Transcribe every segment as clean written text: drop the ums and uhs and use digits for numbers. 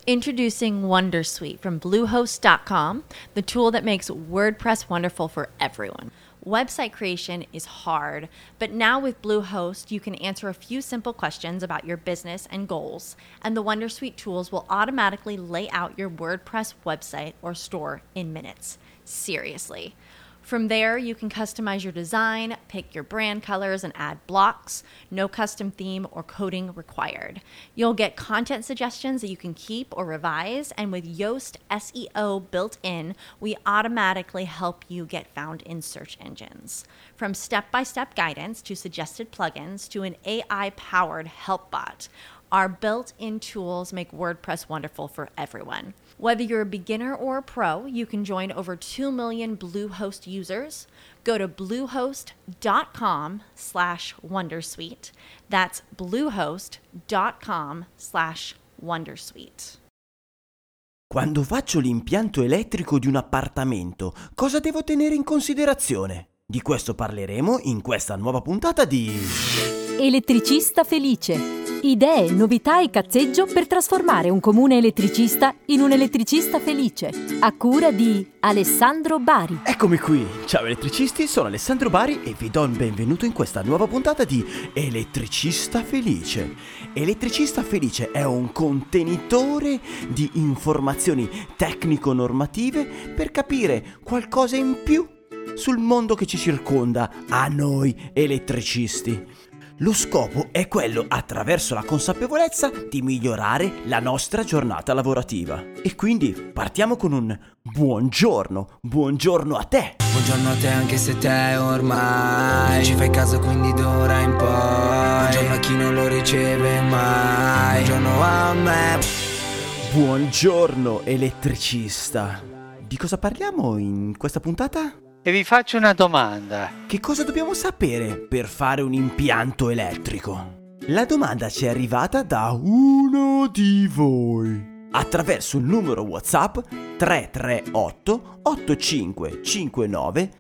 Introducing Wondersuite from Bluehost.com, the tool that makes WordPress wonderful for everyone. Website creation is hard, but now with Bluehost, you can answer a few simple questions about your business and goals, and the Wondersuite tools will automatically lay out your WordPress website or store in minutes. Seriously. From there, you can customize your design, pick your brand colors, and add blocks. No custom theme or coding required. You'll get content suggestions that you can keep or revise, and with Yoast SEO built in, we automatically help you get found in search engines. From step-by-step guidance to suggested plugins to an AI-powered help bot, our built-in tools make WordPress wonderful for everyone. Whether you're a beginner or a pro, you can join over 2 million Bluehost users. Go to bluehost.com/wondersuite. That's bluehost.com/wondersuite. Quando faccio l'impianto elettrico di un appartamento, cosa devo tenere in considerazione? Di questo parleremo in questa nuova puntata di Elettricista felice. Idee, novità e cazzeggio per trasformare un comune elettricista in un elettricista felice. A cura di Alessandro Bari. Eccomi qui, ciao elettricisti, sono Alessandro Bari e vi do il benvenuto in questa nuova puntata di Elettricista Felice. Elettricista Felice è un contenitore di informazioni tecnico-normative per capire qualcosa in più sul mondo che ci circonda a noi elettricisti. Lo scopo è quello, attraverso la consapevolezza, di migliorare la nostra giornata lavorativa. E quindi partiamo con un buongiorno a te! Buongiorno a te anche se te ormai ci fai caso, quindi d'ora in poi. Buongiorno a chi non lo riceve mai. Buongiorno a me. Buongiorno elettricista! Di cosa parliamo in questa puntata? E vi faccio una domanda. Che cosa dobbiamo sapere per fare un impianto elettrico? La domanda ci è arrivata da uno di voi attraverso il numero WhatsApp 338 8559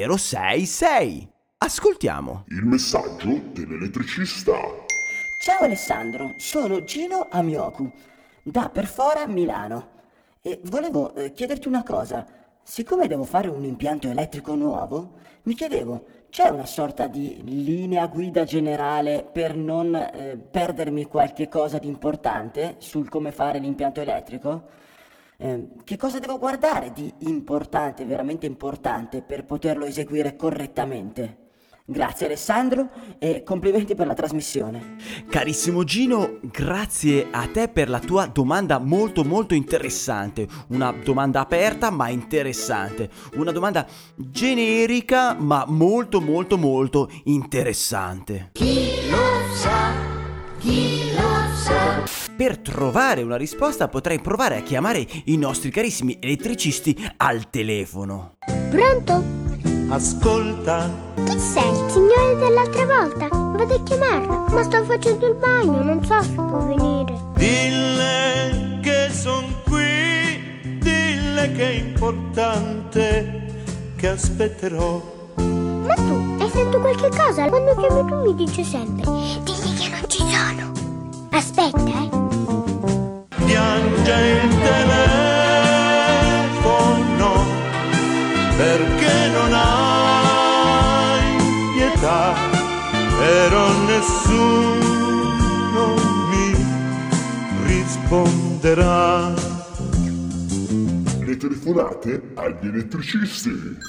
066. Ascoltiamo il messaggio dell'elettricista. Ciao Alessandro, sono Gino Amioku da Perfora, Milano, e volevo chiederti una cosa. Siccome devo fare un impianto elettrico nuovo, mi chiedevo, c'è una sorta di linea guida generale per non perdermi qualche cosa di importante sul come fare l'impianto elettrico? Che cosa devo guardare di importante, veramente importante, per poterlo eseguire correttamente? Grazie Alessandro e complimenti per la trasmissione. Carissimo Gino, grazie a te per la tua domanda molto interessante. Una domanda aperta ma interessante. Una domanda generica ma molto interessante. Chi lo sa? Chi lo sa? Per trovare una risposta potrei provare a chiamare i nostri carissimi elettricisti al telefono. Pronto? Ascolta. Chi sei? Il signore dell'altra volta? Vado a chiamarlo, ma sto facendo il bagno, non so se può venire. Dille che son qui, dille che è importante, che aspetterò. Ma tu hai sentito qualche cosa? Quando chiami tu mi dice sempre, digli che non ci sono. Aspetta, Piange il telefono perché non hai pietà, però nessuno mi risponderà. Le telefonate agli elettricisti.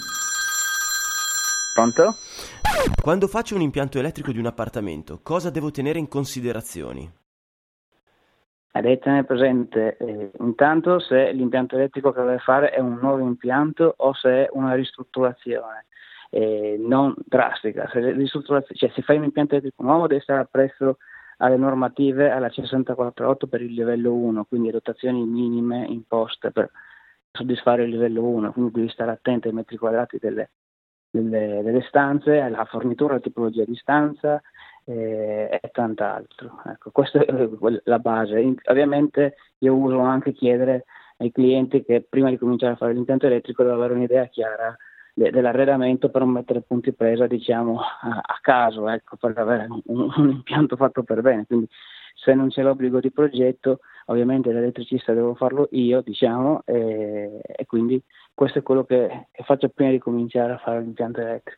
Pronto? Quando faccio un impianto elettrico di un appartamento, cosa devo tenere in considerazioni? Devi tenere presente intanto se l'impianto elettrico che deve fare è un nuovo impianto o se è una ristrutturazione non drastica. Se fai un impianto elettrico nuovo devi stare appresso alle normative alla C648 per il livello 1, quindi dotazioni minime imposte per soddisfare il livello 1, quindi devi stare attento ai metri quadrati delle stanze, alla fornitura, alla tipologia di stanza e tant'altro. Ecco, questa è la base. Ovviamente io uso anche chiedere ai clienti che prima di cominciare a fare l'impianto elettrico devono avere un'idea chiara dell'arredamento per non mettere punti presa, diciamo, a caso, ecco, per avere un impianto fatto per bene. Quindi Se non c'è l'obbligo di progetto, ovviamente l'elettricista devo farlo io, diciamo, e quindi questo è quello che faccio prima di cominciare a fare l'impianto elettrico.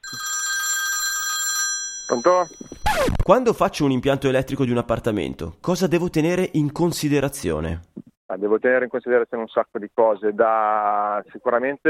Pronto? Quando faccio un impianto elettrico di un appartamento, cosa devo tenere in considerazione? Devo tenere in considerazione un sacco di cose, sicuramente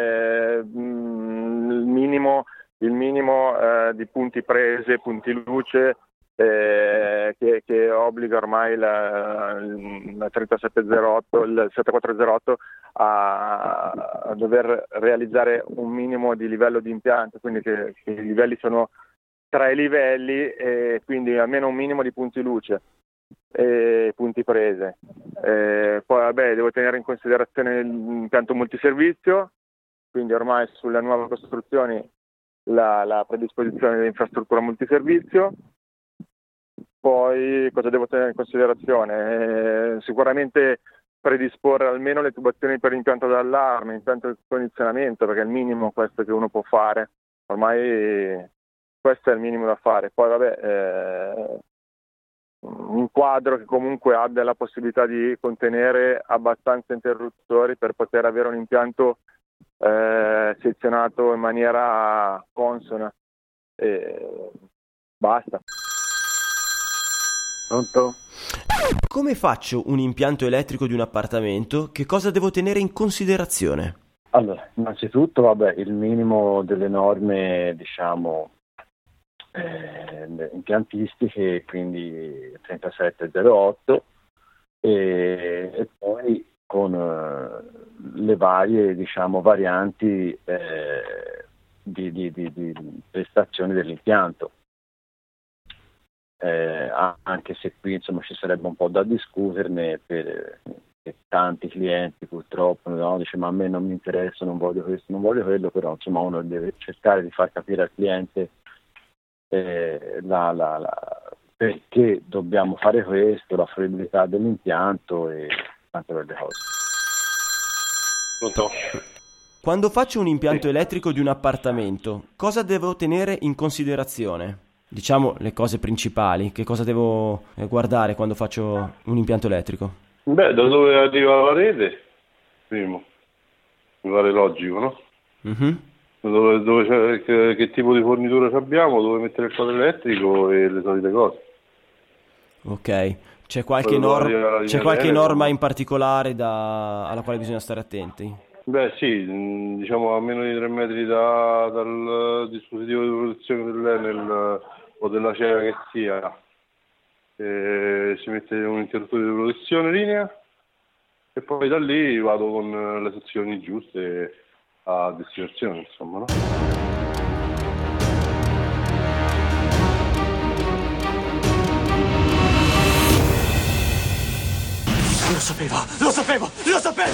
il minimo di punti prese, punti luce, che obbliga ormai la 3708, il 7408 a dover realizzare un minimo di livello di impianto, quindi che i livelli sono 3 livelli e quindi almeno un minimo di punti luce e punti prese. Poi devo tenere in considerazione l'impianto multiservizio, quindi ormai sulle nuove costruzioni la predisposizione dell'infrastruttura multiservizio. Poi cosa devo tenere in considerazione? Sicuramente predisporre almeno le tubazioni per l'impianto d'allarme, impianto di condizionamento, perché è il minimo questo che uno può fare. Ormai questo è il minimo da fare. Poi un quadro che comunque abbia la possibilità di contenere abbastanza interruttori per poter avere un impianto sezionato in maniera consona. Basta. Pronto? Come faccio un impianto elettrico di un appartamento? Che cosa devo tenere in considerazione? Allora, innanzitutto, il minimo delle norme, diciamo, impiantistiche, quindi 3708, e poi con le varie, diciamo, varianti di prestazioni dell'impianto. Anche se qui, insomma, ci sarebbe un po' da discuterne per tanti clienti purtroppo, no? Dice, ma a me non mi interessa, non voglio questo, non voglio quello, però insomma uno deve cercare di far capire al cliente perché dobbiamo fare questo, la fruibilità dell'impianto e tante belle cose. Pronto? Quando faccio un impianto elettrico di un appartamento, cosa devo tenere in considerazione? Diciamo le cose principali, che cosa devo guardare quando faccio un impianto elettrico? Da dove arriva la rete, primo, mi pare logico, no? Mm-hmm. Dove c'è, che tipo di fornitura abbiamo, dove mettere il quadro elettrico e le solite cose. Ok, c'è qualche norma in particolare alla quale bisogna stare attenti? Beh sì, diciamo a meno di 3 metri dal dispositivo di protezione dell'Enel o della CEA che sia, si mette un interruttore di protezione linea e poi da lì vado con le sezioni giuste a destinazione, insomma, no? Lo sapevo!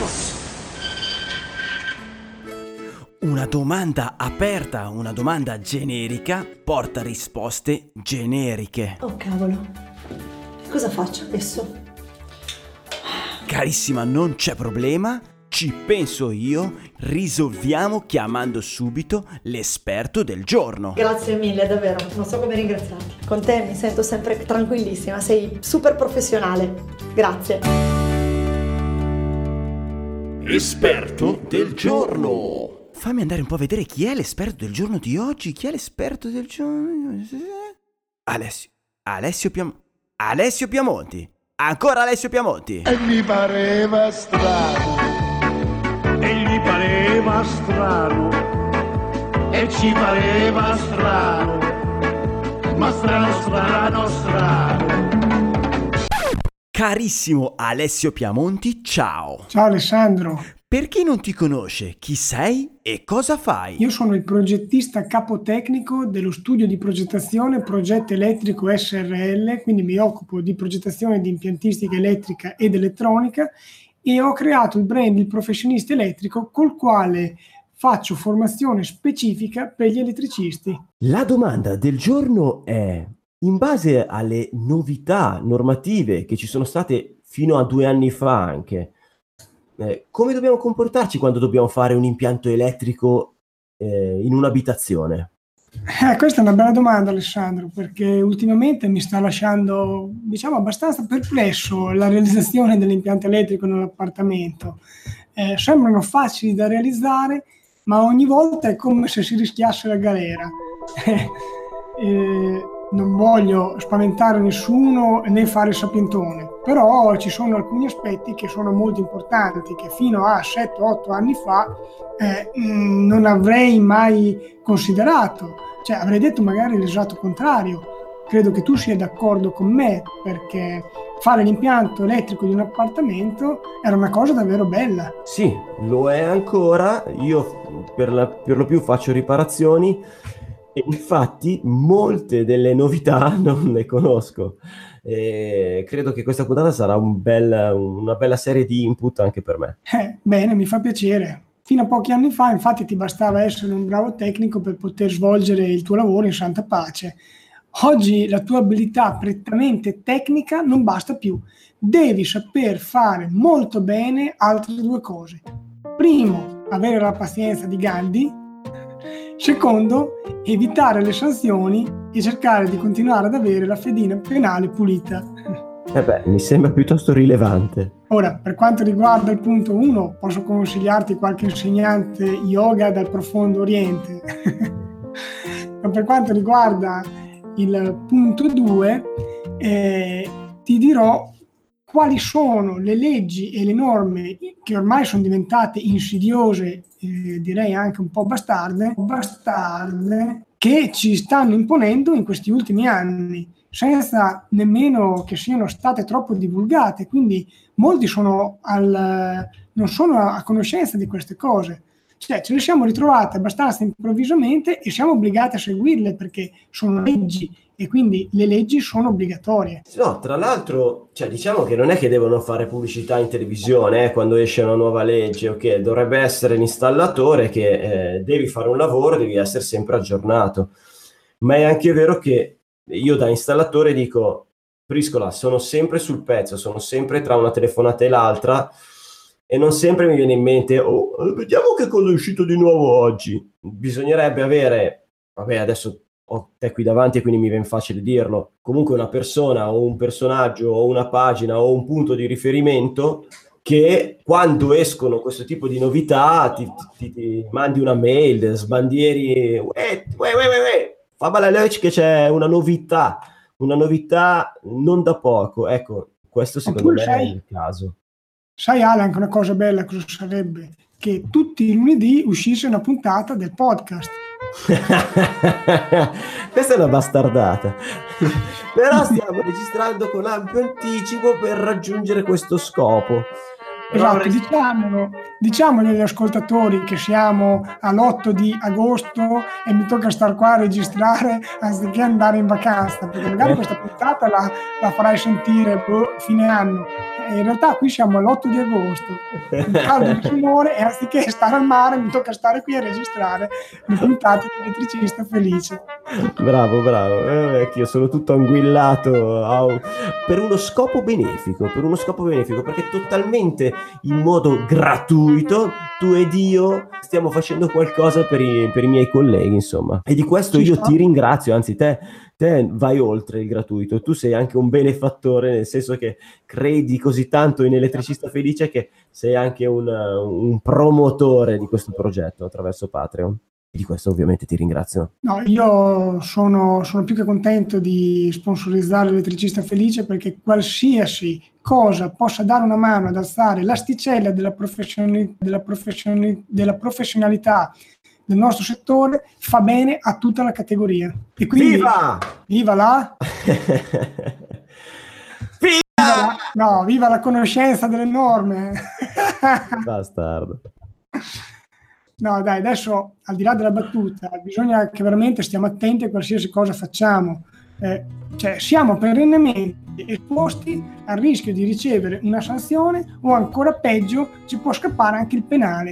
Una domanda aperta, una domanda generica porta risposte generiche. Oh cavolo, cosa faccio adesso? Carissima, non c'è problema, ci penso io, risolviamo chiamando subito l'esperto del giorno. Grazie mille, davvero, non so come ringraziarti. Con te mi sento sempre tranquillissima, sei super professionale. Grazie. Esperto del giorno. Fammi andare un po' a vedere chi è l'esperto del giorno di oggi. Chi è l'esperto del giorno? Alessio Piamonti. Ancora Alessio Piamonti. E gli pareva strano. E ci pareva strano. Ma strano. Carissimo Alessio Piamonti, ciao. Ciao Alessandro. Per chi non ti conosce, chi sei e cosa fai? Io sono il progettista capotecnico dello studio di progettazione Progetto Elettrico SRL, quindi mi occupo di progettazione di impiantistica elettrica ed elettronica e ho creato il brand Il Professionista Elettrico col quale faccio formazione specifica per gli elettricisti. La domanda del giorno è: in base alle novità normative che ci sono state fino a 2 anni fa anche, come dobbiamo comportarci quando dobbiamo fare un impianto elettrico in un'abitazione? Questa è una bella domanda, Alessandro, perché ultimamente mi sta lasciando, diciamo, abbastanza perplesso la realizzazione dell'impianto elettrico nell'appartamento. Sembrano facili da realizzare, ma ogni volta è come se si rischiasse la galera. Non voglio spaventare nessuno né fare sapientone, però ci sono alcuni aspetti che sono molto importanti, che fino a 7-8 anni fa non avrei mai considerato. Cioè, avrei detto magari l'esatto contrario. Credo che tu sia d'accordo con me, perché fare l'impianto elettrico di un appartamento era una cosa davvero bella. Sì, lo è ancora. Io per lo più faccio riparazioni e infatti molte delle novità non le conosco. E credo che questa puntata sarà una bella serie di input anche per me. Bene, mi fa piacere. Fino a pochi anni fa, infatti, ti bastava essere un bravo tecnico per poter svolgere il tuo lavoro in santa pace. Oggi la tua abilità prettamente tecnica non basta più. Devi saper fare molto bene altre due cose. Primo, avere la pazienza di Gandhi. Secondo, evitare le sanzioni e cercare di continuare ad avere la fedina penale pulita. Mi sembra piuttosto rilevante. Ora, per quanto riguarda il punto 1, posso consigliarti qualche insegnante yoga dal profondo oriente. Ma per quanto riguarda il punto 2, ti dirò quali sono le leggi e le norme che ormai sono diventate insidiose, direi anche un po' bastarde, che ci stanno imponendo in questi ultimi anni, senza nemmeno che siano state troppo divulgate, quindi molti non sono a conoscenza di queste cose. Cioè, ce le siamo ritrovate abbastanza improvvisamente e siamo obbligati a seguirle perché sono leggi e quindi le leggi sono obbligatorie. No, tra l'altro, diciamo che non è che devono fare pubblicità in televisione quando esce una nuova legge, ok? Dovrebbe essere l'installatore che devi fare un lavoro, devi essere sempre aggiornato. Ma è anche vero che io da installatore dico, Priscola, sono sempre sul pezzo, sono sempre tra una telefonata e l'altra e non sempre mi viene in mente, vediamo che cosa è uscito di nuovo oggi. Bisognerebbe avere, adesso ho te qui davanti e quindi mi viene facile dirlo, comunque una persona o un personaggio o una pagina o un punto di riferimento che quando escono questo tipo di novità ti mandi una mail, sbandieri, fa la legge che c'è una novità non da poco. Ecco, questo secondo me è il caso. Sai Ale, anche una cosa bella cosa sarebbe? Che tutti i lunedì uscisse una puntata del podcast. Questa è una bastardata. Però stiamo registrando con ampio anticipo per raggiungere questo scopo. Esatto, diciamolo agli ascoltatori che siamo all'8 di agosto e mi tocca star qua a registrare anziché andare in vacanza, perché magari questa puntata la farai sentire fine anno. In realtà qui siamo all'8 di agosto, il caldo di Simone, e anziché stare al mare mi tocca stare qui a registrare le puntate di Elettricista Felice. Bravo, io sono tutto anguillato per uno scopo benefico, perché totalmente in modo gratuito tu ed io stiamo facendo qualcosa per i miei colleghi, insomma, e di questo io ti ringrazio, anzi te vai oltre il gratuito, tu sei anche un benefattore, nel senso che credi così tanto in Elettricista Felice che sei anche un promotore di questo progetto attraverso Patreon. Di questo ovviamente ti ringrazio. No, io sono più che contento di sponsorizzare Elettricista Felice, perché qualsiasi cosa possa dare una mano ad alzare l'asticella della professionalità del nostro settore fa bene a tutta la categoria. E quindi, viva la viva la conoscenza delle norme. Bastardo. No dai, adesso al di là della battuta bisogna che veramente stiamo attenti a qualsiasi cosa facciamo, siamo perennemente esposti al rischio di ricevere una sanzione o ancora peggio ci può scappare anche il penale,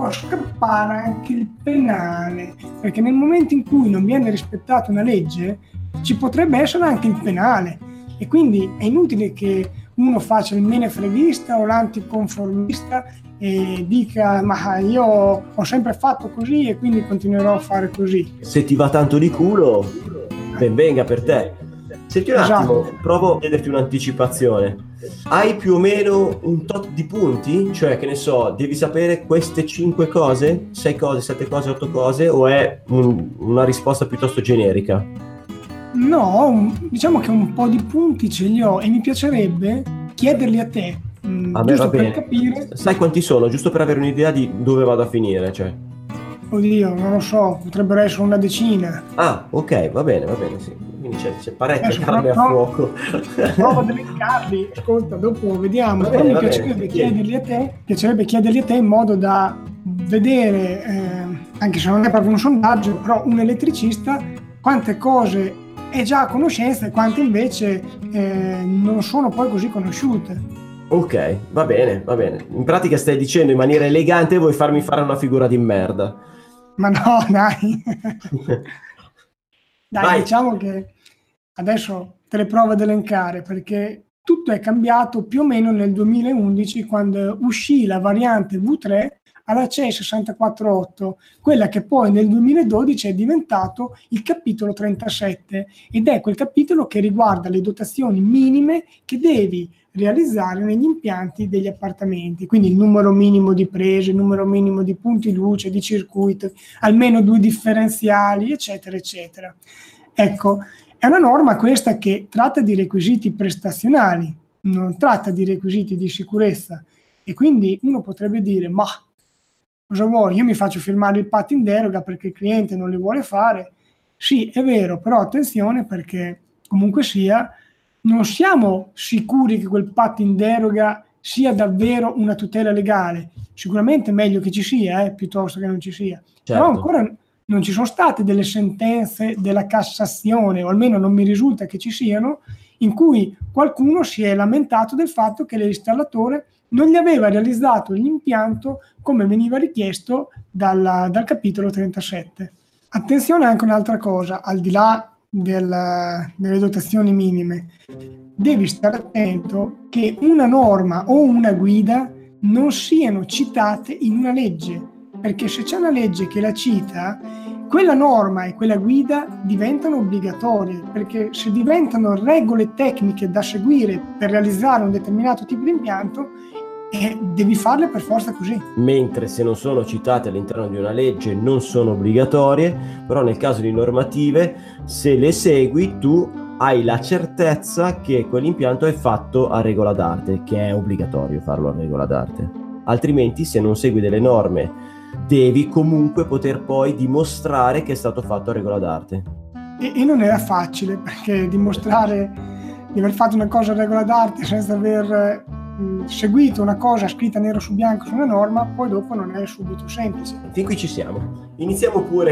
perché nel momento in cui non viene rispettata una legge ci potrebbe essere anche il penale, e quindi è inutile che uno faccia il menefreghista o l'anticonformista e dica ma io ho sempre fatto così e quindi continuerò a fare così. Se ti va tanto di culo, ben venga per te. Senti un attimo, provo a chiederti un'anticipazione. Hai più o meno un tot di punti? Cioè, che ne so, devi sapere queste 5 cose, 6 cose, 7 cose, 8 cose, o è una risposta piuttosto generica? No, diciamo che un po' di punti ce li ho e mi piacerebbe chiederli a te, A me giusto va bene. per capire. Sai quanti sono? Giusto per avere un'idea di dove vado a finire, cioè. Oddio, non lo so, potrebbero essere una decina. Ah, ok, va bene, sì. Quindi c'è parecchia carne però- a fuoco. Prova ad elencarli, ascolta, dopo vediamo. Va Però bene, mi va bene, piacerebbe chiedi. chiederli a te in modo da vedere, anche se non è proprio un sondaggio, però un elettricista quante cose è già a conoscenza e quante invece non sono poi così conosciute. Ok, va bene. In pratica stai dicendo in maniera elegante vuoi farmi fare una figura di merda. Ma no, dai. Dai, Vai. diciamo che adesso te le provo ad elencare perché tutto è cambiato più o meno nel 2011 quando uscì la variante V3 alla CEI 648, quella che poi nel 2012 è diventato il capitolo 37 ed è quel capitolo che riguarda le dotazioni minime che devi realizzare negli impianti degli appartamenti, quindi il numero minimo di prese, il numero minimo di punti luce, di circuito, almeno 2 differenziali, eccetera, eccetera. Ecco, è una norma questa che tratta di requisiti prestazionali, non tratta di requisiti di sicurezza e quindi uno potrebbe dire, ma cosa vuoi? Io mi faccio firmare il PAT in deroga perché il cliente non li vuole fare. Sì, è vero, però attenzione perché comunque sia non siamo sicuri che quel PAT in deroga sia davvero una tutela legale. Sicuramente è meglio che ci sia, piuttosto che non ci sia. Certo. Però ancora non ci sono state delle sentenze della Cassazione, o almeno non mi risulta che ci siano, in cui qualcuno si è lamentato del fatto che l'installatore non gli aveva realizzato l'impianto come veniva richiesto dal capitolo 37. Attenzione anche un'altra cosa, al di là delle dotazioni minime, devi stare attento che una norma o una guida non siano citate in una legge, perché se c'è una legge che la cita, quella norma e quella guida diventano obbligatorie, perché se diventano regole tecniche da seguire per realizzare un determinato tipo di impianto, devi farle per forza così. Mentre se non sono citate all'interno di una legge non sono obbligatorie, però nel caso di normative, se le segui tu hai la certezza che quell'impianto è fatto a regola d'arte, che è obbligatorio farlo a regola d'arte. Altrimenti, se non segui delle norme, devi comunque poter poi dimostrare che è stato fatto a regola d'arte. E non era facile, perché dimostrare di aver fatto una cosa a regola d'arte senza aver seguito una cosa scritta nero su bianco su una norma, poi dopo non è subito semplice. Fin qui ci siamo. Iniziamo pure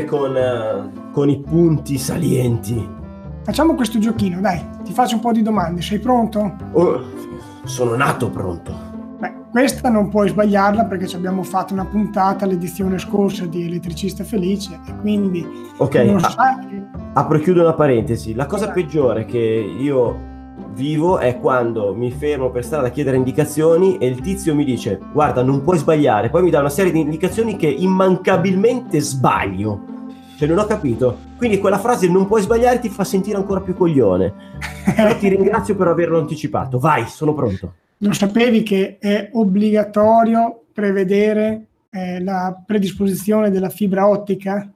con i punti salienti. Facciamo questo giochino, dai, ti faccio un po' di domande, sei pronto? Oh, sono nato pronto. Beh, questa non puoi sbagliarla perché ci abbiamo fatto una puntata l'edizione scorsa di Elettricista Felice e quindi ok, sai... apro e chiudo una parentesi. La cosa peggiore che io vivo è quando mi fermo per strada a chiedere indicazioni e il tizio mi dice guarda non puoi sbagliare, poi mi dà una serie di indicazioni che immancabilmente sbaglio, cioè non ho capito, quindi quella frase non puoi sbagliare ti fa sentire ancora più coglione. Però ti ringrazio per averlo anticipato, vai, sono pronto. Non sapevi che è obbligatorio prevedere la predisposizione della fibra ottica?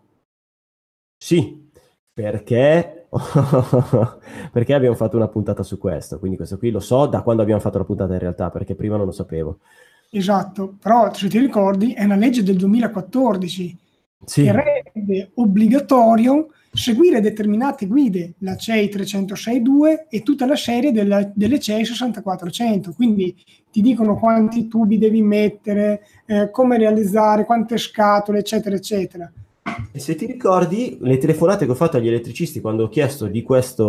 Sì, perché perché abbiamo fatto una puntata su questo, quindi questo qui lo so da quando abbiamo fatto la puntata in realtà, perché prima non lo sapevo. Esatto, però se ti ricordi è una legge del 2014 sì, che rende obbligatorio seguire determinate guide, la CEI 306.2 e tutta la serie delle CEI 6400, quindi ti dicono quanti tubi devi mettere, come realizzare, quante scatole, eccetera, eccetera. E se ti ricordi, le telefonate che ho fatto agli elettricisti quando ho chiesto di questa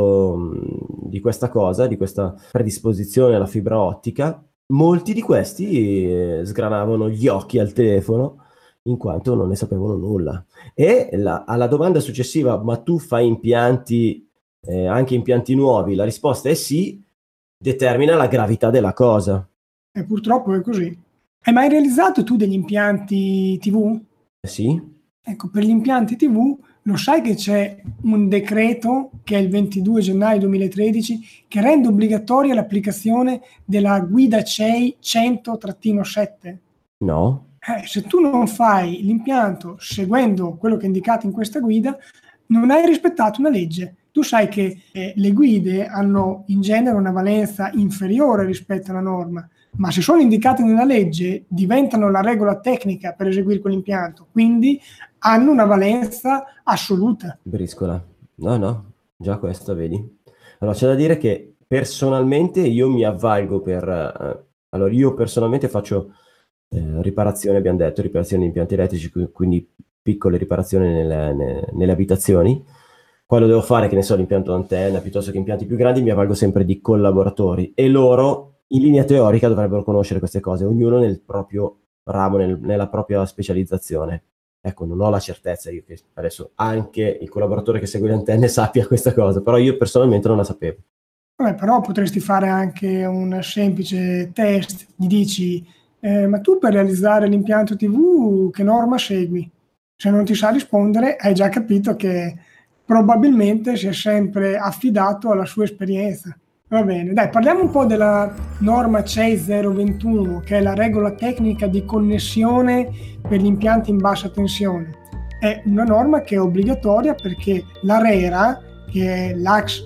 cosa, di questa predisposizione alla fibra ottica, molti di questi sgranavano gli occhi al telefono in quanto non ne sapevano nulla. E alla domanda successiva, ma tu fai impianti, anche impianti nuovi? La risposta è sì, determina la gravità della cosa. E purtroppo è così. Hai mai realizzato tu degli impianti TV? Sì? Ecco, per gli impianti TV lo sai che c'è un decreto che è il 22 gennaio 2013 che rende obbligatoria l'applicazione della guida CEI 100-7? No? Se tu non fai l'impianto seguendo quello che è indicato in questa guida, non hai rispettato una legge. Tu sai che le guide hanno in genere una valenza inferiore rispetto alla norma, ma se sono indicate nella legge diventano la regola tecnica per eseguire quell'impianto, quindi hanno una valenza assoluta. Briscola. No, già questo vedi. Allora c'è da dire che personalmente io mi avvalgo allora io personalmente faccio riparazione, abbiamo detto, riparazione di impianti elettrici, quindi piccole riparazioni nelle abitazioni. Quando devo fare, che ne so, l'impianto antenna piuttosto che impianti più grandi, mi avvalgo sempre di collaboratori e loro in linea teorica dovrebbero conoscere queste cose, ognuno nel proprio ramo, nella propria specializzazione. Ecco, non ho la certezza io che adesso anche il collaboratore che segue le antenne sappia questa cosa, però io personalmente non la sapevo. Vabbè, però potresti fare anche un semplice test, gli dici ma tu per realizzare l'impianto TV che norma segui? Se non ti sa rispondere hai già capito che probabilmente si è sempre affidato alla sua esperienza. Va bene, dai, parliamo un po' della norma CEI 021, che è la regola tecnica di connessione per gli impianti in bassa tensione. È una norma che è obbligatoria perché l'ARERA, che è l'ex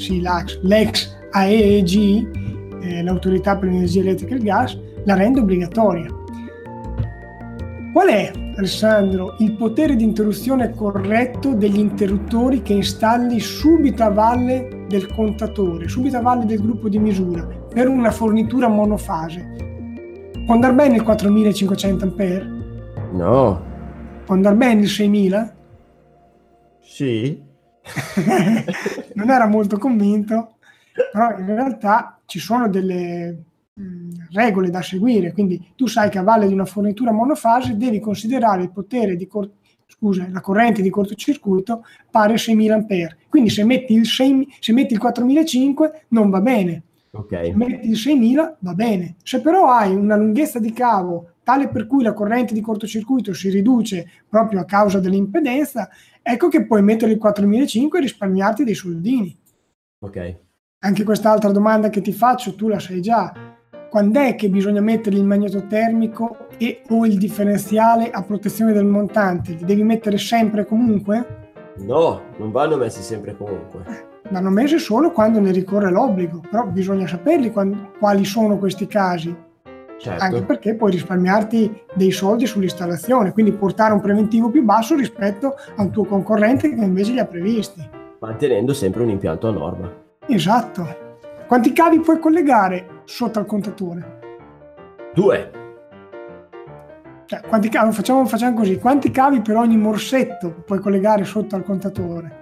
AEG, l'Autorità per l'Energia Elettrica e il Gas, la rende obbligatoria. Qual è, Alessandro, il potere di interruzione corretto degli interruttori che installi subito a valle del contatore, subito a valle del gruppo di misura, per una fornitura monofase? Può andare bene il 4500 A? No. Può andare bene il 6000? Sì. Non era molto convinto, però in realtà ci sono delle regole da seguire, quindi tu sai che a valle di una fornitura monofase devi considerare il potere di la corrente di cortocircuito pari a 6000 A. Quindi se metti il 4500 non va bene, okay. Se metti il 6000 va bene. Se però hai una lunghezza di cavo tale per cui la corrente di cortocircuito si riduce proprio a causa dell'impedenza, ecco che puoi mettere il 4500 e risparmiarti dei soldini. Ok. Anche quest'altra domanda che ti faccio, tu la sai già. Quando è che bisogna mettere il magnetotermico o il differenziale a protezione del montante? Li devi mettere sempre e comunque? No, non vanno messi sempre e comunque. Vanno messi solo quando ne ricorre l'obbligo, però bisogna saperli quali sono questi casi. Certo. Anche perché puoi risparmiarti dei soldi sull'installazione, quindi portare un preventivo più basso rispetto a un tuo concorrente che invece li ha previsti. Mantenendo sempre un impianto a norma. Esatto. Quanti cavi puoi collegare sotto al contatore? 2. Cioè, quanti cavi? Facciamo così. Quanti cavi per ogni morsetto puoi collegare sotto al contatore?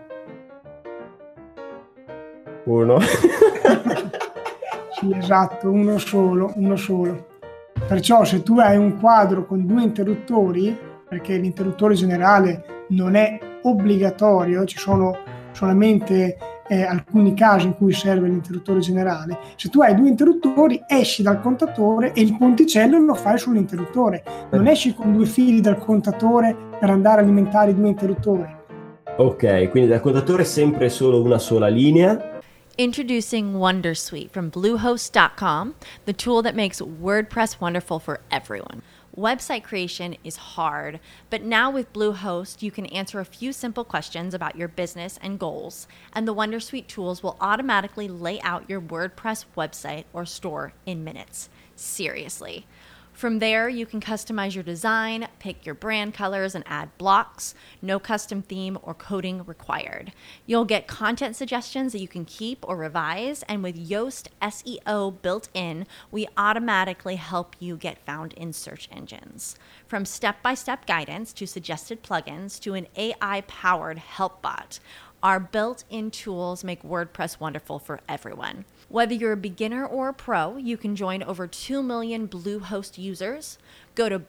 1. Sì, esatto, uno solo. Perciò se tu hai un quadro con 2 interruttori, perché l'interruttore generale non è obbligatorio, ci sono solamente alcuni casi in cui serve l'interruttore generale, se tu hai 2 interruttori esci dal contatore e il ponticello lo fai sull'interruttore, non esci con 2 fili dal contatore per andare a alimentare i 2 interruttori. Ok, quindi dal contatore sempre solo una sola linea. Introducing Wondersuite from Bluehost.com, the tool that makes WordPress wonderful for everyone. Website creation is hard, but now with Bluehost, you can answer a few simple questions about your business and goals, and the Wondersuite tools will automatically lay out your WordPress website or store in minutes. Seriously. From there, you can customize your design, pick your brand colors, and add blocks. No custom theme or coding required. You'll get content suggestions that you can keep or revise, and with Yoast SEO built in, we automatically help you get found in search engines. From step-by-step guidance to suggested plugins to an AI-powered help bot, our built-in tools make WordPress wonderful for everyone. Whether you're a beginner or a pro, you can join over 2 million Bluehost users. Go to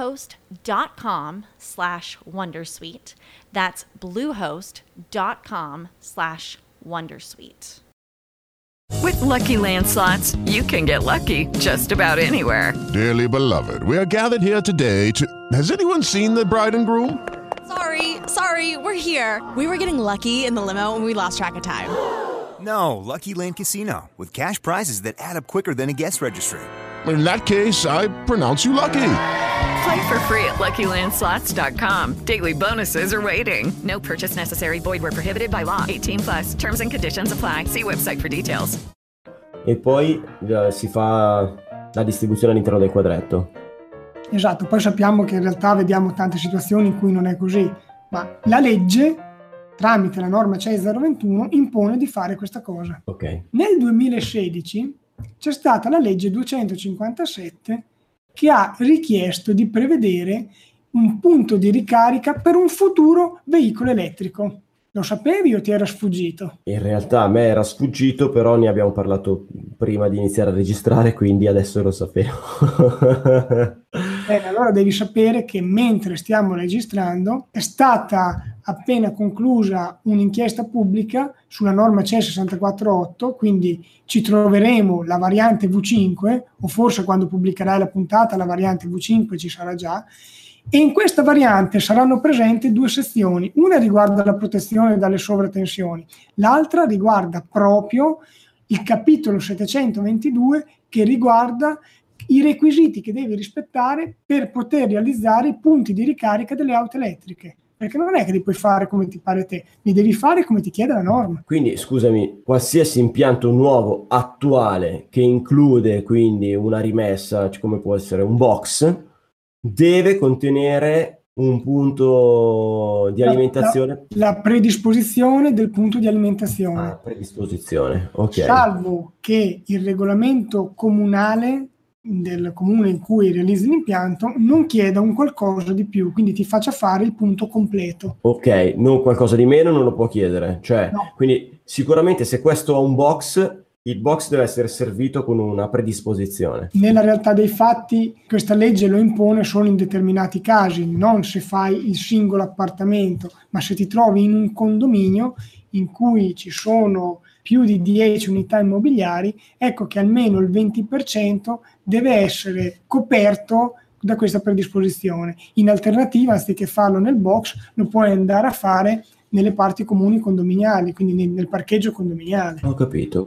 bluehost.com/wondersuite. That's bluehost.com/wondersuite. With Lucky Land Slots, you can get lucky just about anywhere. Dearly beloved, we are gathered here today to... Has anyone seen the bride and groom? Sorry, we're here. We were getting lucky in the limo and we lost track of time. No, Lucky Land Casino, with cash prizes that add up quicker than a guest registry. In that case, I pronounce you lucky. Play for free at LuckyLandSlots.com. Daily bonuses are waiting. No purchase necessary. Void where prohibited by law. 18+. Terms and conditions apply. See website for details. E poi si fa la distribuzione all'interno del quadretto. Esatto, poi sappiamo che in realtà vediamo tante situazioni in cui non è così, ma la legge, tramite la norma CEI 021, impone di fare questa cosa. Okay. Nel 2016 c'è stata la legge 257 che ha richiesto di prevedere un punto di ricarica per un futuro veicolo elettrico. Lo sapevi o ti era sfuggito? In realtà a me era sfuggito, però ne abbiamo parlato prima di iniziare a registrare, quindi adesso lo sapevo. Allora devi sapere che mentre stiamo registrando è stata appena conclusa un'inchiesta pubblica sulla norma CEI 648, quindi ci troveremo la variante V5, o forse quando pubblicherai la puntata la variante V5 ci sarà già, e in questa variante saranno presenti due sezioni. Una riguarda la protezione dalle sovratensioni, l'altra riguarda proprio il capitolo 722 che riguarda i requisiti che devi rispettare per poter realizzare i punti di ricarica delle auto elettriche. Perché non è che li puoi fare come ti pare te, li devi fare come ti chiede la norma. Quindi, scusami, qualsiasi impianto nuovo, attuale, che include quindi una rimessa, come può essere un box, deve contenere un punto di alimentazione. La predisposizione del punto di alimentazione. Ah, predisposizione, ok. Salvo che il regolamento comunale del comune in cui realizzi l'impianto non chieda un qualcosa di più, quindi ti faccia fare il punto completo. Ok, non qualcosa di meno non lo può chiedere, cioè, no. Quindi sicuramente se questo ha un box, il box deve essere servito con una predisposizione. Nella realtà dei fatti questa legge lo impone solo in determinati casi, non se fai il singolo appartamento, ma se ti trovi in un condominio in cui ci sono più di 10 unità immobiliari, ecco che almeno il 20% deve essere coperto da questa predisposizione. In alternativa, anziché farlo nel box, lo puoi andare a fare nelle parti comuni condominiali, quindi nel parcheggio condominiale. Ho capito.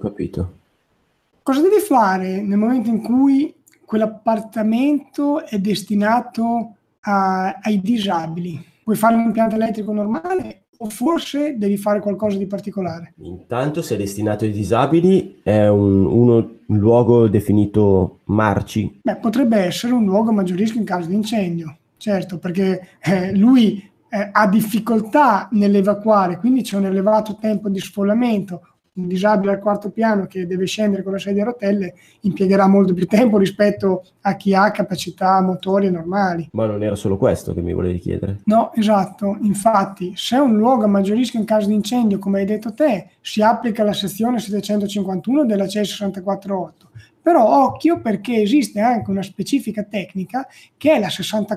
Cosa devi fare nel momento in cui quell'appartamento è destinato ai disabili? Puoi fare un impianto elettrico normale o forse devi fare qualcosa di particolare? Intanto, se è destinato ai disabili, è un luogo definito marci? Potrebbe essere un luogo a maggior rischio in caso di incendio, certo, perché lui ha difficoltà nell'evacuare, quindi c'è un elevato tempo di sfollamento. Un disabile al quarto piano che deve scendere con la sedia a rotelle impiegherà molto più tempo rispetto a chi ha capacità motorie normali. Ma non era solo questo che mi volevi chiedere? No, esatto. Infatti, se è un luogo a maggior rischio in caso di incendio, come hai detto te, si applica la sezione 751 della CEI 648. Però occhio, perché esiste anche una specifica tecnica che è la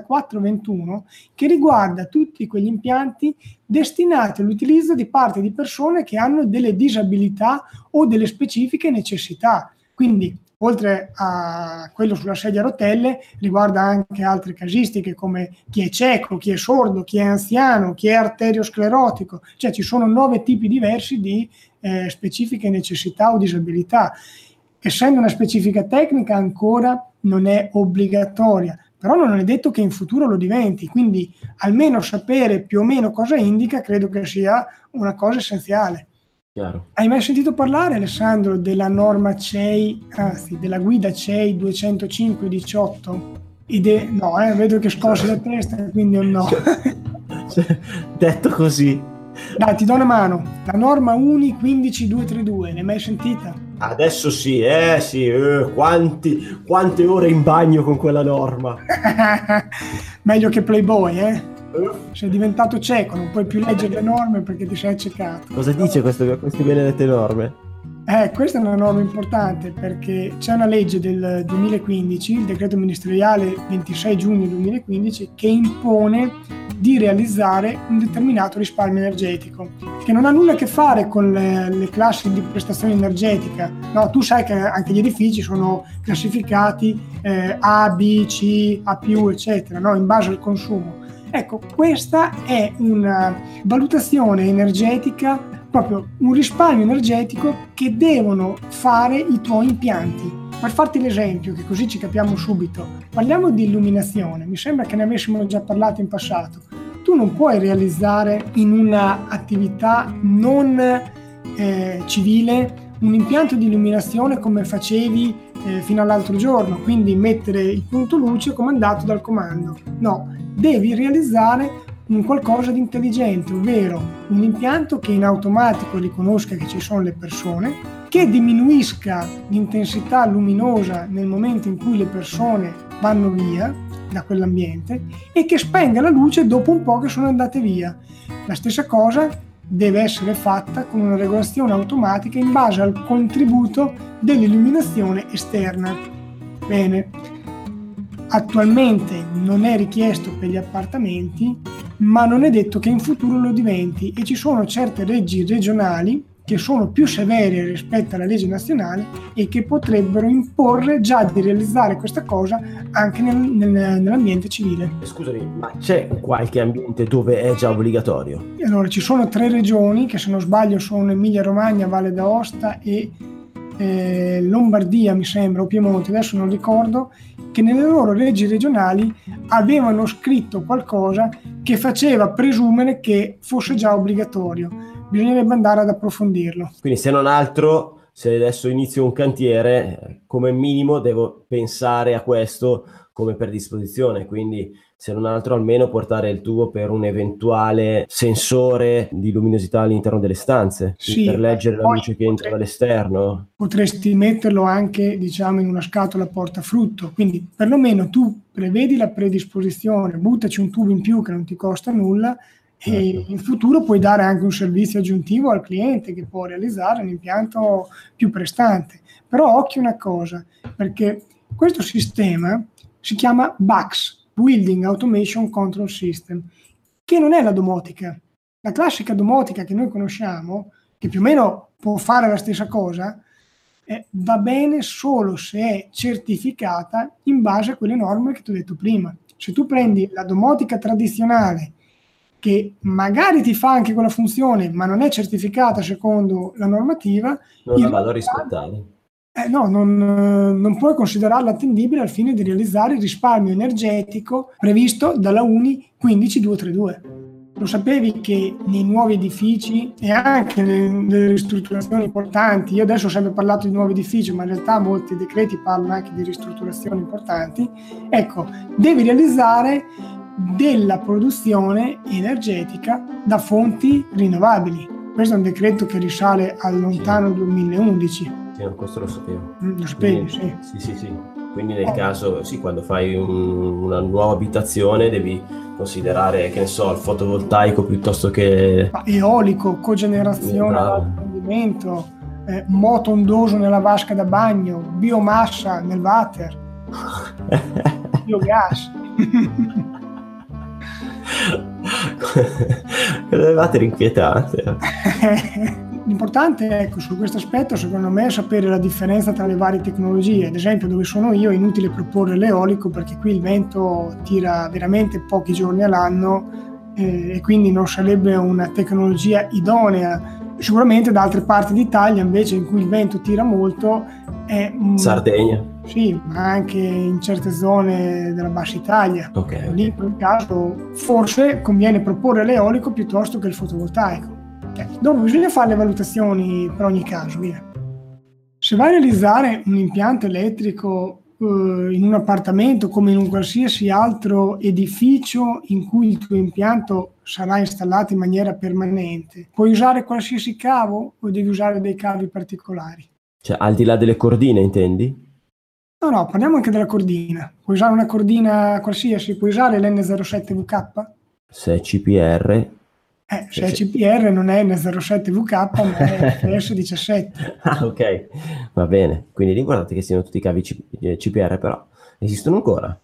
6421 che riguarda tutti quegli impianti destinati all'utilizzo di parte di persone che hanno delle disabilità o delle specifiche necessità. Quindi oltre a quello sulla sedia a rotelle riguarda anche altre casistiche come chi è cieco, chi è sordo, chi è anziano, chi è arteriosclerotico, cioè ci sono 9 tipi diversi di specifiche necessità o disabilità. Essendo una specifica tecnica ancora non è obbligatoria, però non è detto che in futuro lo diventi, quindi almeno sapere più o meno cosa indica credo che sia una cosa essenziale. Chiaro. Hai mai sentito parlare, Alessandro, della norma CEI, anzi della guida CEI 205-18? No, vedo che scossi la testa, quindi un no. Detto così. Dai, ti do una mano. La norma UNI 15232, l'hai mai sentita? Adesso sì, quante ore in bagno con quella norma. Meglio che Playboy, Sei diventato cieco, non puoi più leggere le norme perché ti sei accecato. Cosa dice queste benedette norme? Questa è una norma importante perché c'è una legge del 2015, il decreto ministeriale 26 giugno 2015, che impone di realizzare un determinato risparmio energetico, che non ha nulla a che fare con le classi di prestazione energetica. No, tu sai che anche gli edifici sono classificati A, B, C, A+, eccetera, no? In base al consumo. Ecco, questa è una valutazione energetica, proprio un risparmio energetico che devono fare i tuoi impianti. Per farti l'esempio, che così ci capiamo subito, parliamo di illuminazione, mi sembra che ne avessimo già parlato in passato. Tu non puoi realizzare in una attività non civile un impianto di illuminazione come facevi fino all'altro giorno, quindi mettere il punto luce comandato dal comando. No, devi realizzare un qualcosa di intelligente, ovvero un impianto che in automatico riconosca che ci sono le persone, che diminuisca l'intensità luminosa nel momento in cui le persone vanno via da quell'ambiente e che spenga la luce dopo un po' che sono andate via. La stessa cosa deve essere fatta con una regolazione automatica in base al contributo dell'illuminazione esterna. Bene, attualmente non è richiesto per gli appartamenti, ma non è detto che in futuro lo diventi, e ci sono certe leggi regionali che sono più severe rispetto alla legge nazionale e che potrebbero imporre già di realizzare questa cosa anche nell'ambiente civile. Scusami, ma c'è qualche ambiente dove è già obbligatorio? Allora, ci sono 3 regioni che, se non sbaglio, sono Emilia Romagna, Valle d'Aosta e Lombardia, mi sembra, o Piemonte, adesso non ricordo, che nelle loro leggi regionali avevano scritto qualcosa che faceva presumere che fosse già obbligatorio. Bisognerebbe andare ad approfondirlo. Quindi, se non altro, se adesso inizio un cantiere, come minimo devo pensare a questo come predisposizione, quindi se non altro almeno portare il tubo per un eventuale sensore di luminosità all'interno delle stanze, sì, per leggere la luce che entra dall'esterno. Potresti metterlo anche, diciamo, in una scatola portafrutto, quindi perlomeno tu prevedi la predisposizione, buttaci un tubo in più che non ti costa nulla, e in futuro puoi dare anche un servizio aggiuntivo al cliente che può realizzare un impianto più prestante. Però occhio una cosa, perché questo sistema si chiama BACS, Building Automation Control System, che non è la domotica. La classica domotica che noi conosciamo, che più o meno può fare la stessa cosa, va bene solo se è certificata in base a quelle norme che ti ho detto prima. Se tu prendi la domotica tradizionale, che magari ti fa anche quella funzione, ma non è certificata secondo la normativa, non la vado a rispettare. No, non puoi considerarla attendibile al fine di realizzare il risparmio energetico previsto dalla UNI 15232. Lo sapevi che nei nuovi edifici e anche nelle ristrutturazioni importanti, io adesso ho sempre parlato di nuovi edifici, ma in realtà molti decreti parlano anche di ristrutturazioni importanti, ecco, devi realizzare della produzione energetica da fonti rinnovabili. Questo è un decreto che risale al lontano 2011. Sì, questo lo sapevo. Lo sapevi, quindi, sì. Quindi nel caso, sì, quando fai una nuova abitazione devi considerare, che ne so, il fotovoltaico piuttosto che... eolico, cogenerazione ad rendimento, moto ondoso nella vasca da bagno, biomassa nel water, biogas. Le water inquietate. L'importante, ecco, su questo aspetto secondo me è sapere la differenza tra le varie tecnologie. Ad esempio, dove sono io è inutile proporre l'eolico perché qui il vento tira veramente pochi giorni all'anno e quindi non sarebbe una tecnologia idonea. Sicuramente da altre parti d'Italia invece, in cui il vento tira molto, è Sardegna. Sì, ma anche in certe zone della Bassa Italia. Okay. Lì in quel caso forse conviene proporre l'eolico piuttosto che il fotovoltaico. Dopo bisogna fare le valutazioni per ogni caso, via. Se vai a realizzare un impianto elettrico in un appartamento come in un qualsiasi altro edificio in cui il tuo impianto sarà installato in maniera permanente, puoi usare qualsiasi cavo o devi usare dei cavi particolari? Cioè, al di là delle cordine, intendi? No, parliamo anche della cordina. Puoi usare una cordina qualsiasi, puoi usare l'N07VK? Se è CPR... se è CPR non è N07VK, ma è FS17. Ah, ok, va bene. Quindi ricordate che siano tutti i cavi CPR, però esistono ancora?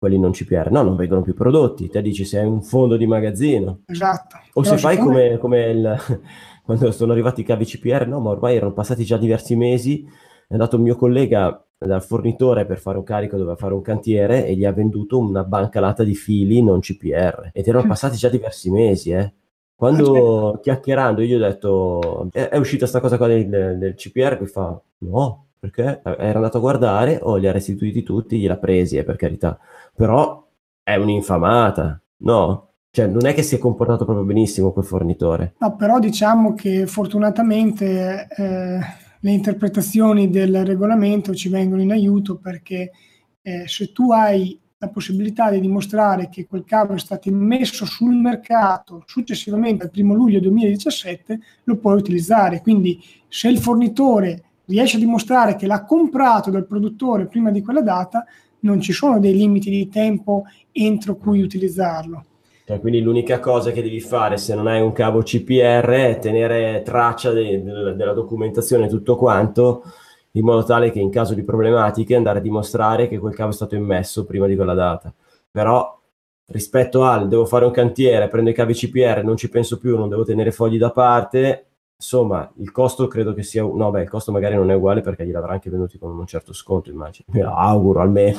quelli non CPR. No, non vengono più prodotti. Te dici sei un fondo di magazzino. Esatto. O Però se fai come quando sono arrivati i cavi CPR, no, ma ormai erano passati già diversi mesi, è andato un mio collega dal fornitore per fare un carico, doveva fare un cantiere, e gli ha venduto una bancarata di fili non CPR. Ed erano passati già diversi mesi, Quando chiacchierando io gli ho detto, è uscita sta cosa qua del CPR, lui fa, no, perché era andato a guardare, li ha restituiti tutti, gliel'ha presi, per carità, però è un'infamata, no? Cioè non è che si è comportato proprio benissimo quel fornitore. No, però diciamo che fortunatamente le interpretazioni del regolamento ci vengono in aiuto, perché se tu hai la possibilità di dimostrare che quel cavo è stato immesso sul mercato successivamente al 1 luglio 2017, lo puoi utilizzare. Quindi se il fornitore riesce a dimostrare che l'ha comprato dal produttore prima di quella data, non ci sono dei limiti di tempo entro cui utilizzarlo. Quindi l'unica cosa che devi fare se non hai un cavo CPR è tenere traccia della documentazione e tutto quanto, in modo tale che in caso di problematiche andare a dimostrare che quel cavo è stato immesso prima di quella data. Però rispetto al devo fare un cantiere, prendo i cavi CPR, non ci penso più, non devo tenere fogli da parte, insomma il costo credo che sia, il costo magari non è uguale perché gliel'avrà anche venuti con un certo sconto, immagino, me lo auguro almeno.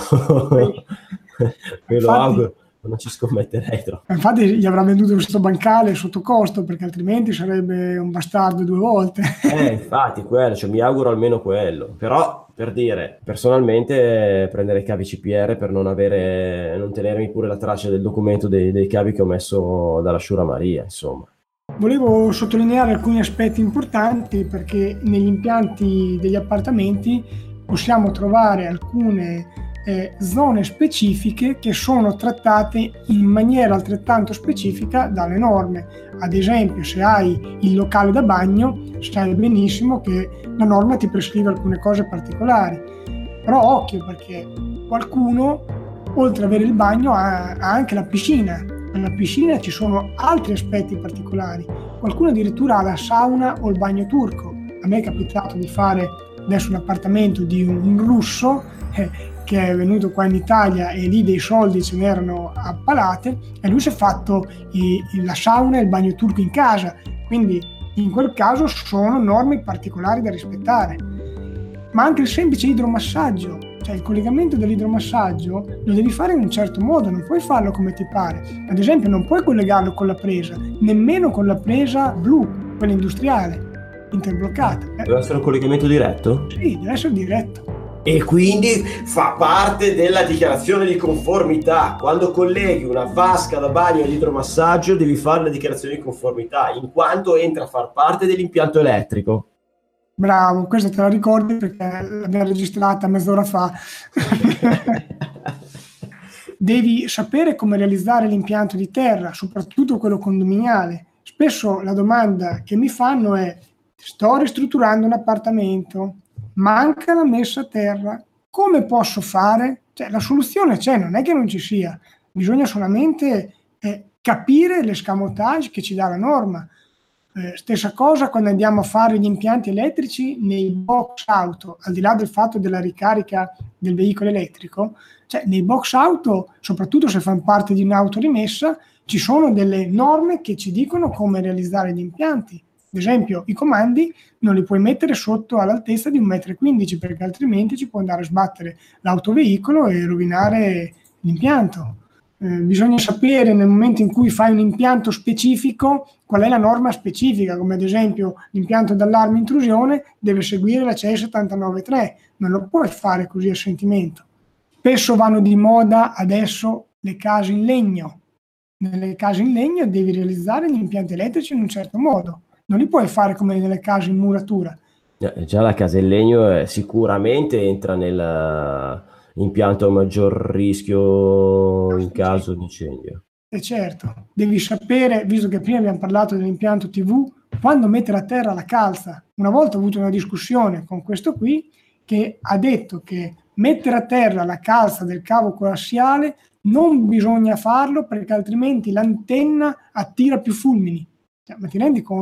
Me lo auguro, non ci scommetterei troppo. Infatti gli avrà venduto questo bancale sotto costo, perché altrimenti sarebbe un bastardo 2 volte. Infatti quello, mi auguro almeno quello. Però per dire, personalmente prendere i cavi CPR per non tenermi pure la traccia del documento dei cavi che ho messo dalla Sciura Maria, insomma. Volevo sottolineare alcuni aspetti importanti, perché negli impianti degli appartamenti possiamo trovare alcune zone specifiche che sono trattate in maniera altrettanto specifica dalle norme. Ad esempio, se hai il locale da bagno, sai benissimo che la norma ti prescrive alcune cose particolari. Però occhio, perché qualcuno, oltre ad avere il bagno, ha anche la piscina. Nella piscina ci sono altri aspetti particolari. Qualcuno addirittura ha la sauna o il bagno turco. A me è capitato di fare adesso un appartamento di un russo che è venuto qua in Italia, e lì dei soldi ce n'erano a palate, e lui si è fatto la sauna e il bagno turco in casa. Quindi in quel caso sono norme particolari da rispettare. Ma anche il semplice idromassaggio, cioè il collegamento dell'idromassaggio lo devi fare in un certo modo, non puoi farlo come ti pare. Ad esempio non puoi collegarlo con la presa, nemmeno con la presa blu, quella industriale, interbloccata. Deve essere un collegamento diretto? Sì, deve essere diretto. E quindi fa parte della dichiarazione di conformità. Quando colleghi una vasca da bagno di idromassaggio devi fare la dichiarazione di conformità, in quanto entra a far parte dell'impianto elettrico. Bravo, questa te la ricordi perché l'abbiamo registrata mezz'ora fa. Devi sapere come realizzare l'impianto di terra, soprattutto quello condominiale. Spesso la domanda che mi fanno è: sto ristrutturando un appartamento, manca la messa a terra, come posso fare? Cioè, la soluzione c'è, non è che non ci sia, bisogna solamente capire l'escamotage che ci dà la norma. Stessa cosa quando andiamo a fare gli impianti elettrici nei box auto, al di là del fatto della ricarica del veicolo elettrico, cioè nei box auto, soprattutto se fanno parte di un'auto rimessa, ci sono delle norme che ci dicono come realizzare gli impianti. Ad esempio, i comandi non li puoi mettere sotto all'altezza di 1,15 m, perché altrimenti ci può andare a sbattere l'autoveicolo e rovinare l'impianto. Bisogna sapere nel momento in cui fai un impianto specifico qual è la norma specifica, come ad esempio l'impianto d'allarme intrusione deve seguire la CE 79.3, non lo puoi fare così a sentimento. Spesso vanno di moda adesso le case in legno. Nelle case in legno devi realizzare gli impianti elettrici in un certo modo, non li puoi fare come nelle case in muratura. Già la casa in legno sicuramente entra nell'impianto a maggior rischio in caso di incendio. E certo, devi sapere, visto che prima abbiamo parlato dell'impianto TV, quando mettere a terra la calza. Una volta ho avuto una discussione con questo qui che ha detto che mettere a terra la calza del cavo coassiale non bisogna farlo perché altrimenti l'antenna attira più fulmini. Ma ti rendi conto?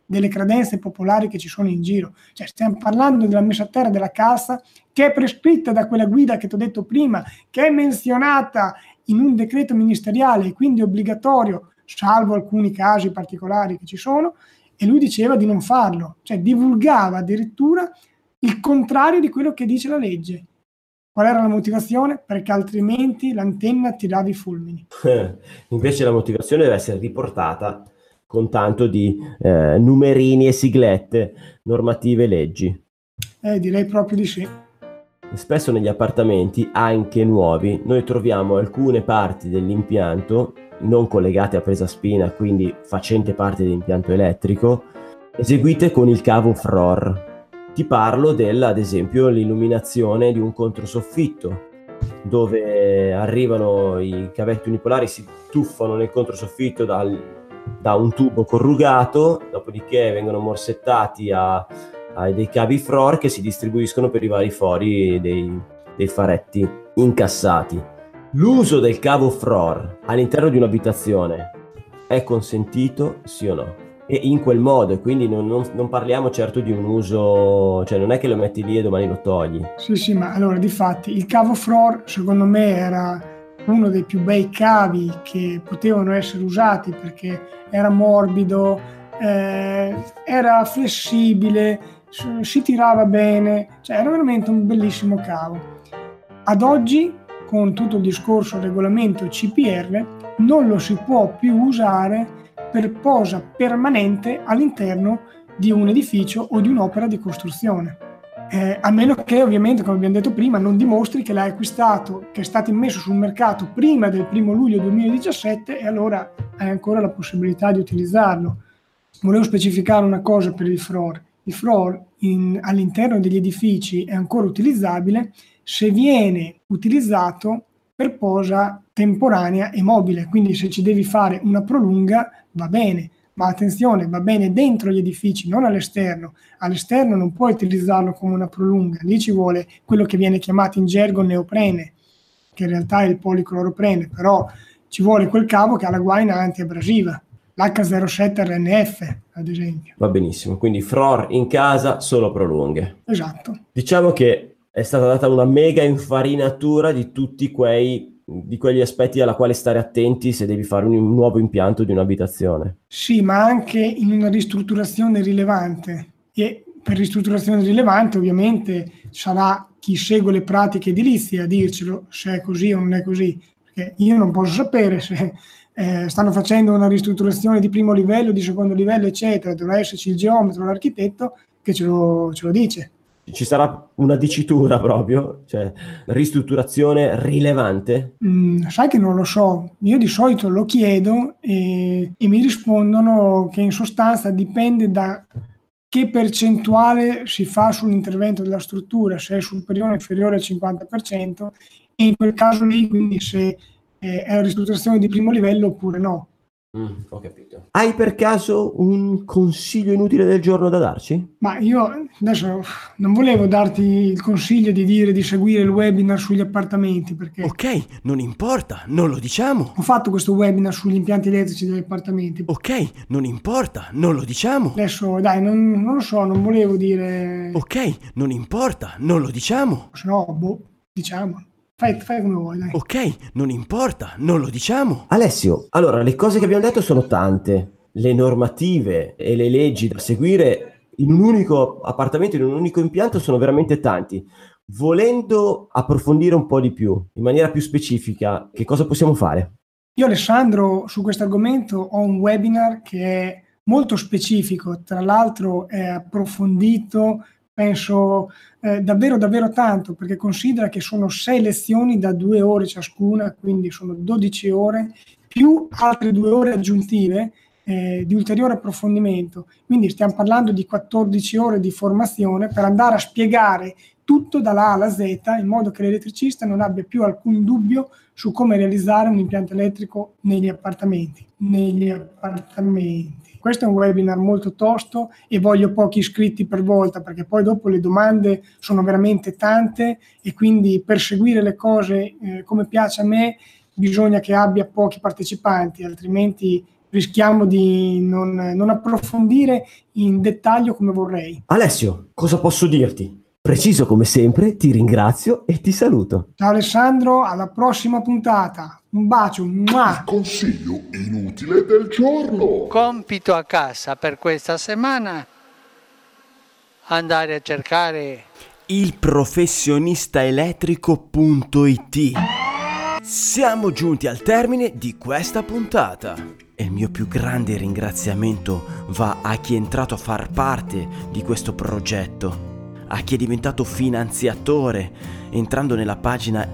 delle credenze popolari che ci sono in giro. Cioè, stiamo parlando della messa a terra della cassa, che è prescritta da quella guida che ti ho detto prima, che è menzionata in un decreto ministeriale e quindi obbligatorio, salvo alcuni casi particolari che ci sono, e lui diceva di non farlo, cioè divulgava addirittura il contrario di quello che dice la legge. Qual era la motivazione? Perché altrimenti l'antenna tirava i fulmini. Invece la motivazione deve essere riportata con tanto di numerini e siglette, normative e leggi. Direi proprio di sì. Spesso negli appartamenti, anche nuovi, noi troviamo alcune parti dell'impianto non collegate a presa spina, quindi facente parte dell'impianto elettrico, eseguite con il cavo FROR. Ti parlo ad esempio, l'illuminazione di un controsoffitto, dove arrivano i cavetti unipolari, si tuffano nel controsoffitto da un tubo corrugato, dopodiché vengono morsettati a dei cavi FROR che si distribuiscono per i vari fori dei faretti incassati. L'uso del cavo FROR all'interno di un'abitazione è consentito, sì o no? E in quel modo, e quindi non parliamo certo di un uso, cioè non è che lo metti lì e domani lo togli. Sì, ma allora difatti il cavo FROR secondo me era uno dei più bei cavi che potevano essere usati, perché era morbido, era flessibile, si tirava bene, cioè era veramente un bellissimo cavo. Ad oggi, con tutto il discorso regolamento CPR, non lo si può più usare per posa permanente all'interno di un edificio o di un'opera di costruzione. A meno che ovviamente, come abbiamo detto prima, non dimostri che l'hai acquistato, che è stato immesso sul mercato prima del 1 luglio 2017 e allora hai ancora la possibilità di utilizzarlo. Volevo specificare una cosa per il FROR. Il FROR all'interno degli edifici è ancora utilizzabile se viene utilizzato per posa temporanea e mobile, quindi se ci devi fare una prolunga va bene, ma attenzione, va bene dentro gli edifici, non all'esterno. All'esterno non puoi utilizzarlo come una prolunga, lì ci vuole quello che viene chiamato in gergo neoprene, che in realtà è il policloroprene, però ci vuole quel cavo che ha la guaina antiabrasiva, l'H07 RNF ad esempio. Va benissimo, quindi FROR in casa, solo prolunghe. Esatto. Diciamo che è stata data una mega infarinatura di tutti quegli aspetti alla quale stare attenti se devi fare un nuovo impianto di un'abitazione. Sì, ma anche in una ristrutturazione rilevante. E per ristrutturazione rilevante ovviamente sarà chi segue le pratiche edilizie a dircelo se è così o non è così, perché io non posso sapere se stanno facendo una ristrutturazione di primo livello, di secondo livello, eccetera. Dovrà esserci il geometro, l'architetto che ce lo dice. Ci sarà una dicitura proprio, cioè ristrutturazione rilevante? Sai che non lo so, io di solito lo chiedo e mi rispondono che in sostanza dipende da che percentuale si fa sull'intervento della struttura, se è superiore o inferiore al 50%, e in quel caso lì quindi se è la ristrutturazione di primo livello oppure no. Ho capito. Hai per caso un consiglio inutile del giorno da darci? Ma io adesso non volevo darti il consiglio di seguire il webinar sugli appartamenti, perché... Ok, non importa, non lo diciamo. Ho fatto questo webinar sugli impianti elettrici degli appartamenti. Ok, non importa, non lo diciamo. Adesso dai, non lo so, non volevo dire... Ok, non importa, non lo diciamo. Se no, diciamo. Fai come vuoi, dai. Ok, non importa, non lo diciamo. Alessio, allora, le cose che abbiamo detto sono tante. Le normative e le leggi da seguire in un unico appartamento, in un unico impianto, sono veramente tanti. Volendo approfondire un po' di più, in maniera più specifica, che cosa possiamo fare? Io, Alessandro, su questo argomento ho un webinar che è molto specifico, tra l'altro è approfondito, penso davvero tanto, perché considera che sono 6 lezioni da 2 ore ciascuna, quindi sono 12 ore, più altre 2 ore aggiuntive di ulteriore approfondimento. Quindi stiamo parlando di 14 ore di formazione per andare a spiegare tutto dalla A alla Z, in modo che l'elettricista non abbia più alcun dubbio su come realizzare un impianto elettrico negli appartamenti. Questo è un webinar molto tosto e voglio pochi iscritti per volta, perché poi dopo le domande sono veramente tante e quindi per seguire le cose come piace a me bisogna che abbia pochi partecipanti, altrimenti rischiamo di non approfondire in dettaglio come vorrei. Alessio, cosa posso dirti? Preciso come sempre, ti ringrazio e ti saluto. Ciao Alessandro, alla prossima puntata. Un bacio. Mua! Consiglio inutile del giorno. Compito a casa per questa settimana: andare a cercare ilprofessionistaelettrico.it. Siamo giunti al termine di questa puntata e il mio più grande ringraziamento va a chi è entrato a far parte di questo progetto, a chi è diventato finanziatore entrando nella pagina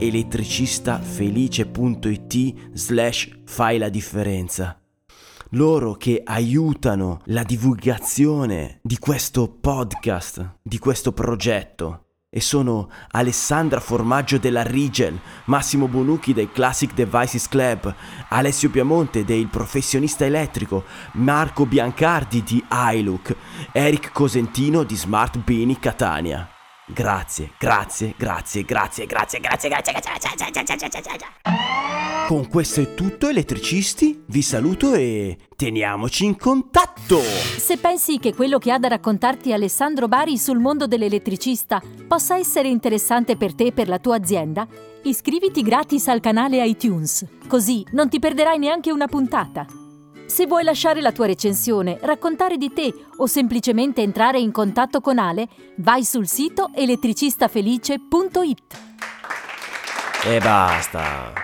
elettricistafelice.it/fai la differenza. Loro che aiutano la divulgazione di questo podcast, di questo progetto. E sono Alessandra Formaggio della Rigel, Massimo Bonucchi del Classic Devices Club, Alessio Piamonte del Professionista Elettrico, Marco Biancardi di iLook, Eric Cosentino di Smart Bini Catania. Grazie. Con questo è tutto, elettricisti, vi saluto e teniamoci in contatto! Se pensi che quello che ha da raccontarti Alessandro Bari sul mondo dell'elettricista possa essere interessante per te e per la tua azienda, iscriviti gratis al canale iTunes, così non ti perderai neanche una puntata. Se vuoi lasciare la tua recensione, raccontare di te o semplicemente entrare in contatto con Ale, vai sul sito elettricistafelice.it. E basta!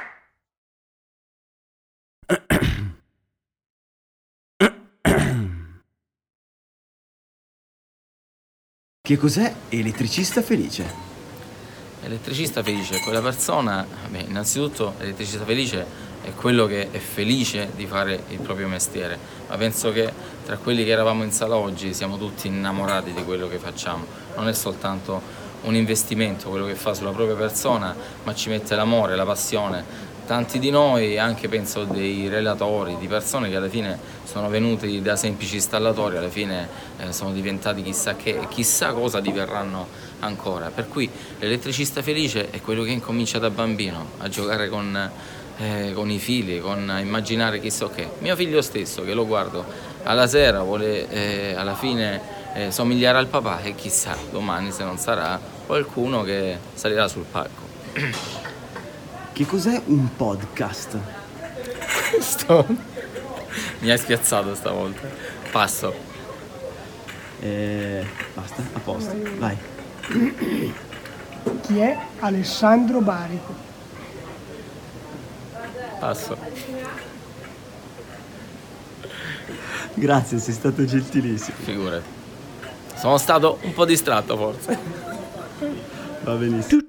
Che cos'è elettricista felice? Elettricista felice è quella persona, innanzitutto elettricista felice è quello che è felice di fare il proprio mestiere, ma penso che tra quelli che eravamo in sala oggi siamo tutti innamorati di quello che facciamo. Non è soltanto un investimento quello che fa sulla propria persona, ma ci mette l'amore, la passione. Tanti di noi, anche penso dei relatori, di persone che alla fine sono venuti da semplici installatori, alla fine sono diventati chissà che, chissà cosa diverranno ancora. Per cui l'elettricista felice è quello che incomincia da bambino a giocare con i fili, a immaginare chissà che. Mio figlio stesso, che lo guardo alla sera, vuole alla fine somigliare al papà e chissà domani se non sarà qualcuno che salirà sul palco. Che cos'è un podcast? Mi hai spiazzato stavolta. Passo. Basta, a posto, vai. Chi è Alessandro Bari? Passo. Grazie, sei stato gentilissimo. Figurati. Sono stato un po' distratto forse. Va benissimo.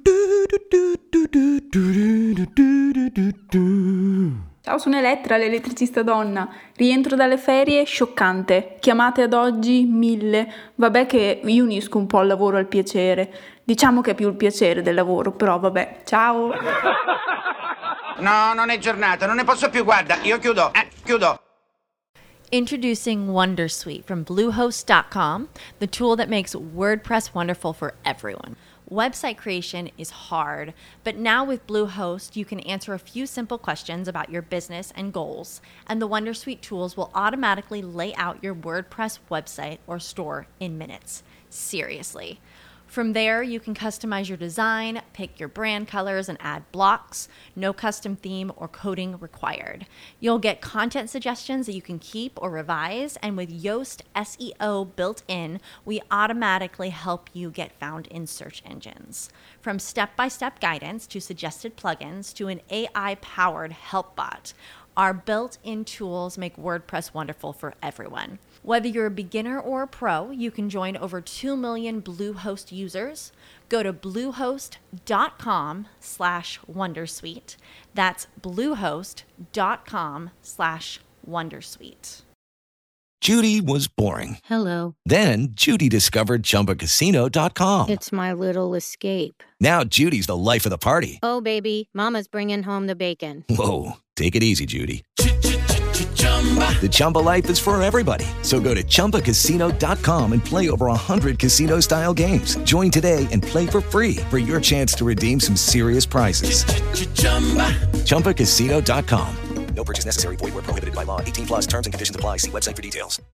Ciao, sono Elettra, l'elettricista donna. Rientro dalle ferie, scioccante. Chiamate ad oggi 1000. Vabbè che io unisco un po' il lavoro al piacere. Diciamo che è più il piacere del lavoro, però vabbè. Ciao. No, non è giornata, non ne posso più, guarda, io chiudo. Introducing Wondersuite from Bluehost.com, the tool that makes WordPress wonderful for everyone. Website creation is hard, but now with Bluehost, you can answer a few simple questions about your business and goals, and the Wondersuite tools will automatically lay out your WordPress website or store in minutes. Seriously. From there, you can customize your design, pick your brand colors, and add blocks. No custom theme or coding required. You'll get content suggestions that you can keep or revise, and with Yoast SEO built in, we automatically help you get found in search engines. From step-by-step guidance to suggested plugins to an AI-powered help bot, our built-in tools make WordPress wonderful for everyone. Whether you're a beginner or a pro, you can join over 2 million Bluehost users. Go to bluehost.com/wondersuite. That's bluehost.com/wondersuite. Judy was boring. Hello. Then Judy discovered ChumbaCasino.com. It's my little escape. Now Judy's the life of the party. Oh, baby, mama's bringing home the bacon. Whoa, take it easy, Judy. The Chumba life is for everybody. So go to ChumbaCasino.com and play over 100 casino-style games. Join today and play for free for your chance to redeem some serious prizes. ChumbaCasino.com. No purchase necessary. Void where prohibited by law. 18 plus terms and conditions apply. See website for details.